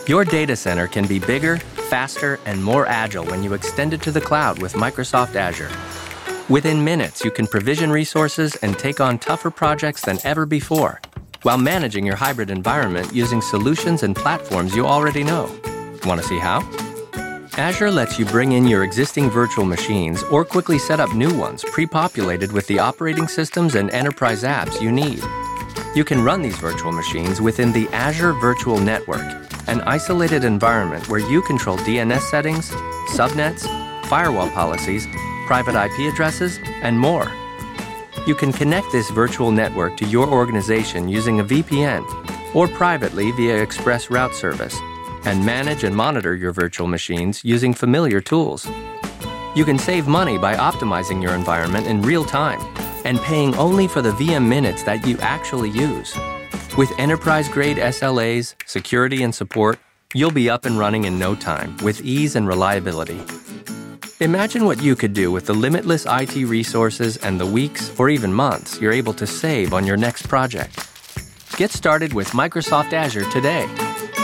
Your data center can be bigger, faster, and more agile when you extend it to the cloud with Microsoft Azure. Within minutes, you can provision resources and take on tougher projects than ever before, while managing your hybrid environment using solutions and platforms you already know. Want to see how? Azure lets you bring in your existing virtual machines or quickly set up new ones pre-populated with the operating systems and enterprise apps you need. You can run these virtual machines within the Azure Virtual Network, an isolated environment where you control DNS settings, subnets, firewall policies, private IP addresses, and more. You can connect this virtual network to your organization using a VPN or privately via Express Route Service, and manage and monitor your virtual machines using familiar tools. You can save money by optimizing your environment in real time and paying only for the VM minutes that you actually use. With enterprise-grade SLAs, security, and support, you'll be up and running in no time with ease and reliability. Imagine what you could do with the limitless IT resources and the weeks or even months you're able to save on your next project. Get started with Microsoft Azure today.